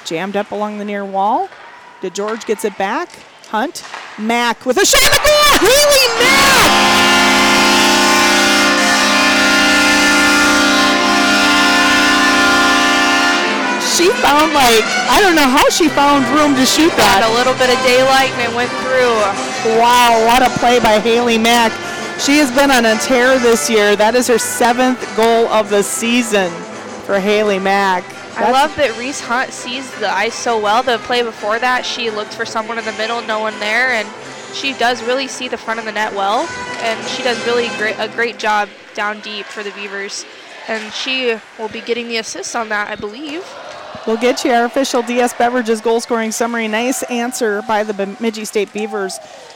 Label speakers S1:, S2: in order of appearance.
S1: Jammed up along the near wall. DeGeorge gets it back. Hunt. Mack with a shot at the goal. Haley Mack! She found, I don't know how she found room to shoot that.
S2: Got a little bit of daylight and it went through.
S1: Wow, what a play by Haley Mack. She has been on a tear this year. That is her 7th goal of the season for Haley Mack.
S2: I love that Reese Hunt sees the ice so well. The play before that, she looked for someone in the middle, no one there, and she does really see the front of the net well, and she does really a great job down deep for the Beavers. And she will be getting the assist on that, I believe.
S1: We'll get you our official DS Beverages goal scoring summary. Nice answer by the Bemidji State Beavers.